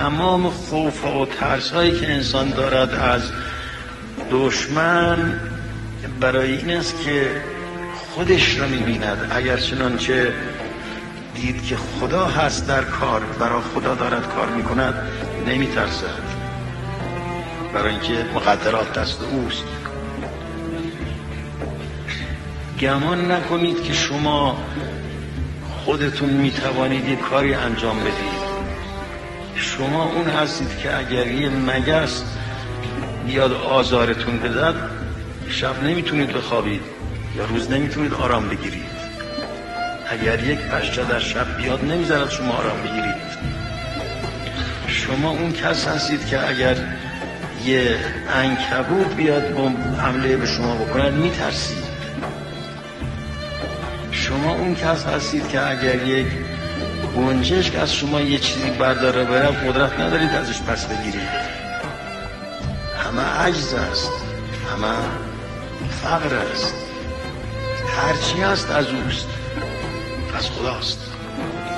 تمام خوف و ترس هایی که انسان دارد از دشمن برای این است که خودش را می‌بیند. اگر چنانچه دید که خدا هست در کار، برای خدا دارد کار می‌کند، نمی‌ترسد، برای اینکه مقدرات دست اوست. گمان نکنید که شما خودتون میتوانید یک کاری انجام بدید. شما اون هستید که اگر یه مگس بیاد آزارتون بدد، شب نمیتونید بخوابید یا روز نمیتونید آرام بگیرید. اگر یک پشه در شب بیاد نمیذارد شما آرام بگیرید. شما اون کس هستید که اگر یه عنکبوت بیاد حمله به شما بکند میترسید. شما اون کس هستید که اگر یک گنجشک از شما یه چیزی برداره بره قدرت ندارید ازش پس بگیرید. همه عجز است، همه فقر است، هرچی هست از اوست، از خداست.